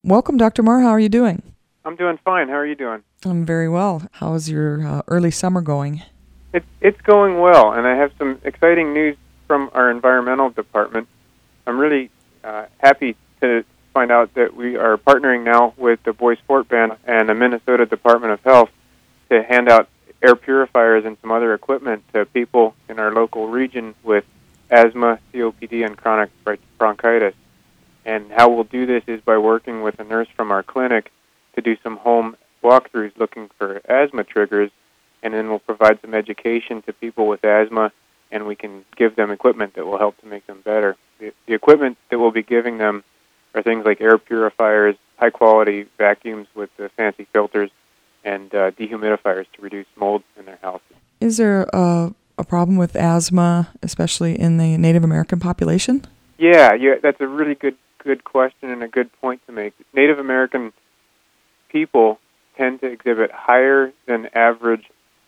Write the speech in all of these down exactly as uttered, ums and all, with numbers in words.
Welcome, Doctor Moore. How are you doing? I'm doing fine. How are you doing? I'm very well. How is your uh, early summer going? It's it's going well, and I have some exciting news from our environmental department. I'm really uh, happy to find out that we are partnering now with the Boy Sport Band and the Minnesota Department of Health to hand out air purifiers and some other equipment to people in our local region with asthma, C O P D, and chronic bronchitis. And how we'll do this is by working with a nurse from our clinic to do some home walkthroughs looking for asthma triggers, and then we'll provide some education to people with asthma, and we can give them equipment that will help to make them better. The, the equipment that we'll be giving them are things like air purifiers, high-quality vacuums with the fancy filters, and uh, dehumidifiers to reduce mold in their houses. Is there a, a problem with asthma, especially in the Native American population? Yeah, yeah, that's a really good good question and a good point to make. Native American people tend to exhibit higher than average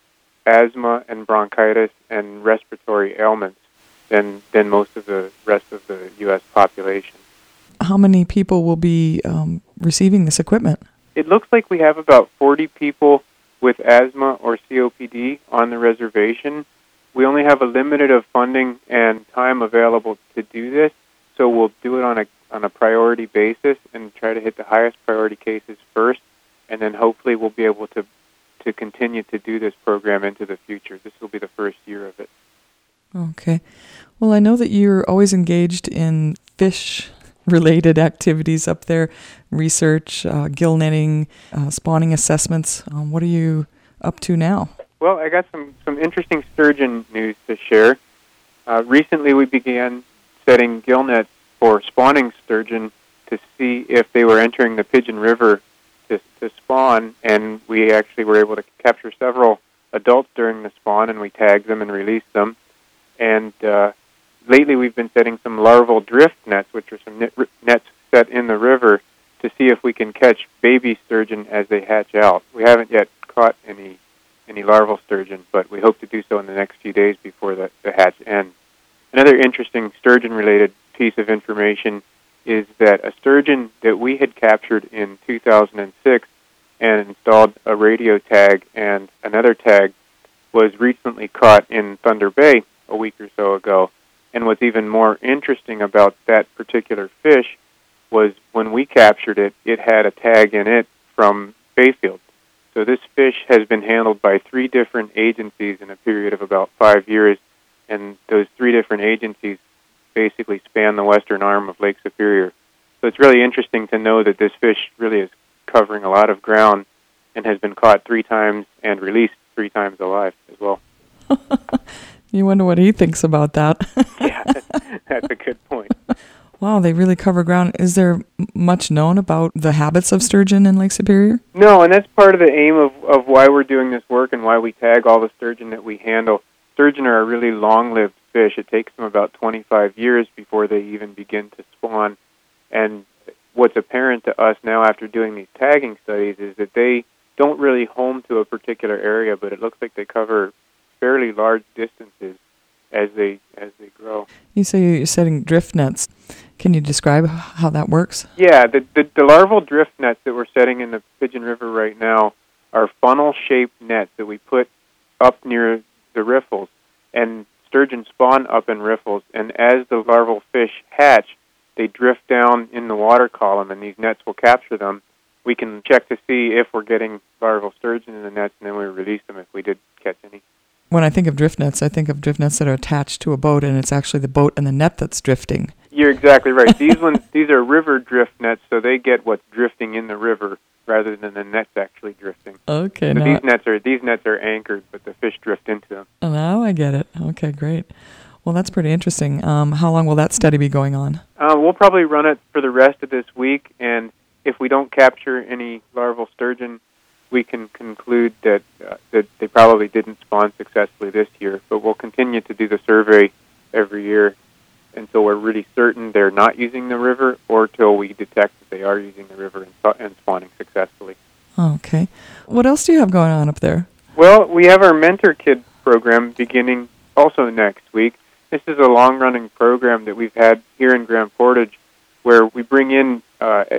asthma and bronchitis and respiratory ailments than than most of the rest of the U S population. How many people will be um, receiving this equipment? It looks like we have about forty people with asthma or C O P D on the reservation. We only have a limited of funding and time available to do this, so we'll do it on a on a priority basis and try to hit the highest priority cases first, and then hopefully we'll be able to to continue to do this program into the future. This will be the first year of it. Okay. Well, I know that you're always engaged in fish-related activities up there, research, uh, gill netting, uh, spawning assessments. Um, what are you up to now? Well, I got some, some interesting sturgeon news to share. Uh, recently we began setting gill nets for spawning sturgeon to see if they were entering the Pigeon River to, to spawn, and we actually were able to capture several adults during the spawn, and we tagged them and released them. And uh, lately we've been setting some larval drift nets, which are some net, nets set in the river, to see if we can catch baby sturgeon as they hatch out. We haven't yet caught any any larval sturgeon, but we hope to do so in the next few days before the, the hatch ends. Another interesting sturgeon-related piece of information is that a sturgeon that we had captured in two thousand six and installed a radio tag and another tag was recently caught in Thunder Bay a week or so ago. And what's even more interesting about that particular fish was when we captured it, it had a tag in it from Bayfield. So this fish has been handled by three different agencies in a period of about five years, and those three different agencies basically span the western arm of Lake Superior. So it's really interesting to know that this fish really is covering a lot of ground and has been caught three times and released three times alive as well. You wonder what he thinks about that. Yeah, that's a good point. Wow, they really cover ground. Is there much known about the habits of sturgeon in Lake Superior? No, and that's part of the aim of, of why we're doing this work and why we tag all the sturgeon that we handle. Sturgeon are a really long-lived fish. It takes them about twenty-five years before they even begin to spawn. And what's apparent to us now after doing these tagging studies is that they don't really home to a particular area, but it looks like they cover fairly large distances as they as they grow. You say you're setting drift nets. Can you describe how that works? Yeah, the, the, the larval drift nets that we're setting in the Pigeon River right now are funnel-shaped nets that we put up near the riffles. And sturgeon spawn up in riffles, and as the larval fish hatch, they drift down in the water column, and these nets will capture them. We can check to see if we're getting larval sturgeon in the nets, and then we release them if we did catch any. When I think of drift nets, I think of drift nets that are attached to a boat, and it's actually the boat and the net that's drifting. You're exactly right. These ones, these are river drift nets, so they get what's drifting in the river rather than the nets actually drifting. Okay. So now these nets are these nets are anchored, but the fish drift into them. Now I get it. Okay, great. Well, that's pretty interesting. Um, how long will that study be going on? Uh, we'll probably run it for the rest of this week, and if we don't capture any larval sturgeon, we can conclude that uh, that they probably didn't spawn successfully this year. But we'll continue to do the survey every year until we're really certain they're not using the river, or till we detect that they are using the river and, and spawning successfully. Okay. What else do you have going on up there? Well, we have our Mentor Kid program beginning also next week. This is a long-running program that we've had here in Grand Portage where we bring in uh,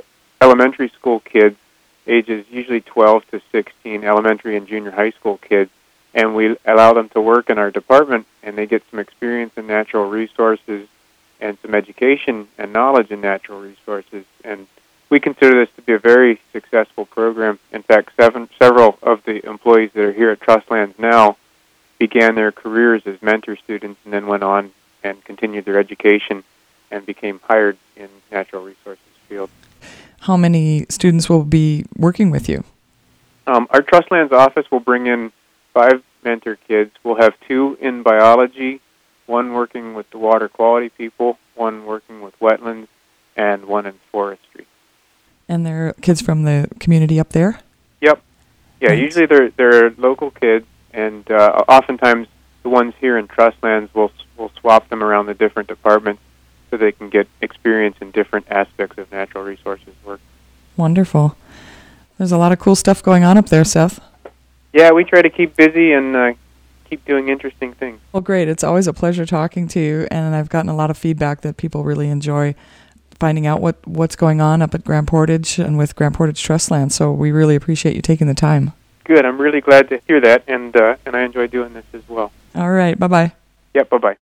elementary school kids, ages usually twelve to sixteen, elementary and junior high school kids, and we allow them to work in our department, and they get some experience in natural resources and some education and knowledge in natural resources. And we consider this to be a very successful program. In fact, seven, several of the employees that are here at Trustlands now began their careers as mentor students and then went on and continued their education and became hired in natural resources field. How many students will be working with you? Um, our Trustlands office will bring in five mentor kids. We'll have two in biology, one working with the water quality people, one working with wetlands, and one in forestry. And they're kids from the community up there? Yep. Yeah, Thanks. Usually they're they're local kids, and uh, oftentimes the ones here in Trustlands will will swap them around the different departments so they can get experience in different aspects of natural resources work. Wonderful. There's a lot of cool stuff going on up there, Seth. Yeah, we try to keep busy and uh, keep doing interesting things. Well, great. It's always a pleasure talking to you, and I've gotten a lot of feedback that people really enjoy finding out what, what's going on up at Grand Portage and with Grand Portage Trustland, so we really appreciate you taking the time. Good. I'm really glad to hear that, and uh, and I enjoy doing this as well. All right. Bye-bye. Yep, bye-bye.